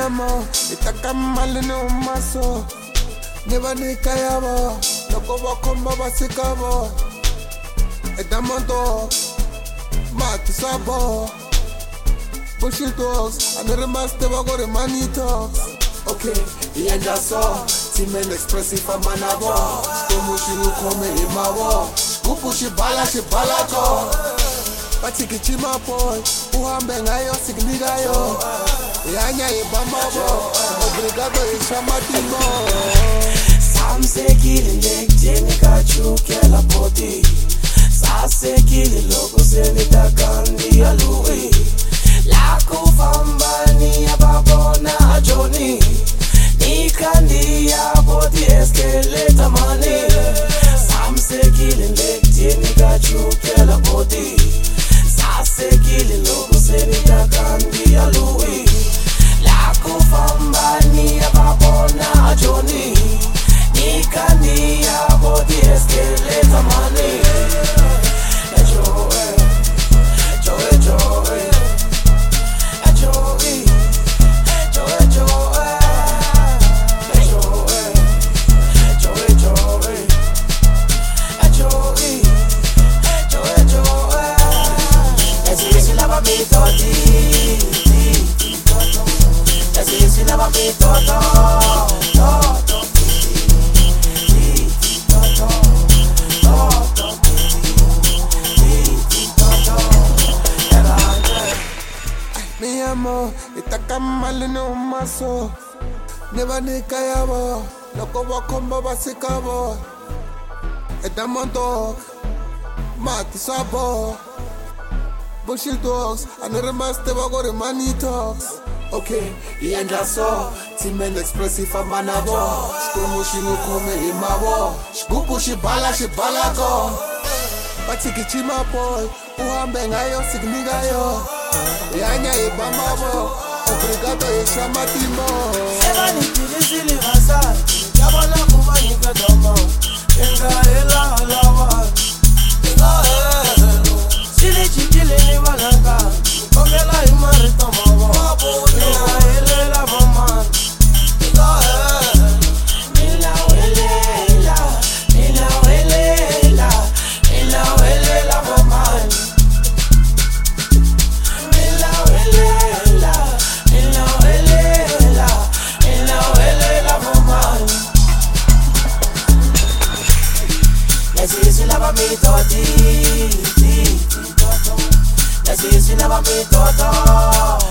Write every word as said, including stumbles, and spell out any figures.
amo, itaka mali ni umaso. Neba ni kayabo, loko bakomba basikabo. Edamondo, mati sabo. Bullshit talks, I never must ever go to money talks. Okay, he ain't just so. Team expressive for manabo. Como shiru come imawo. Gupu shibala shibala ko. Patiki chima boy, uhambe ngayo signiga yo. Yanya ibamabo, obrigado ishamatimo. Samse kili nek jeni kachuke la poti. Sase kili loko seni takandi alui. La kufamba ni ababona ajoni. Nikandi ya poti eskeleta mani. Samse kili nek jeni kachuke la poti. Sase kili loko seni takandi alui. La kufamba ni ababona ajoni. Nikandi ya poti eskeleta mani. Mi amo, itaka mali ni umaso. Neba ni kayabo, loko bakomba basikabo. Edamondo, mati sabo. Bullshit talks, I never must ever go to money talks. Okay, he ain't just so. Team expressive for manabo. Shkomo shiru come imabo. Shgupu shibala shibala ko. Patiki chima boy, uhambe ngayo signiga yo. Yanya ibamabo, obrigado ishamatimo. Eba ni tilizili vasa, yabala kuba nika domo. Enga ela alawa, enga elo. Sili chitili ni walanga, kongela imari tomawo. Enga ele la mama, enga elo. Nila wele la, nila wele la, nila wele la mama. Me toti, let's see you never be toto.